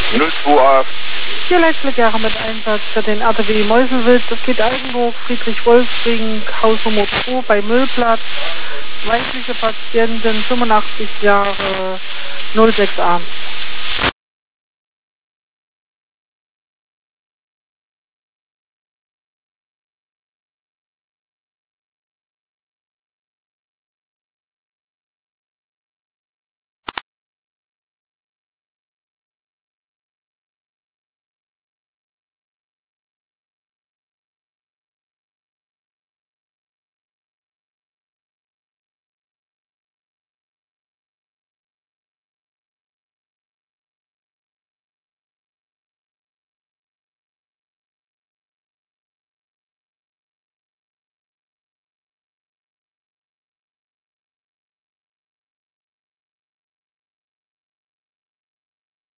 02a. Hier Leitfleckjahre mit Einsatz für den RTW Meuselwitz. Es geht Eigenburg, Friedrich-Wolfsring, Haus Nummer 2 bei Müllplatz. Weibliche Patientin, 85 Jahre, 06a.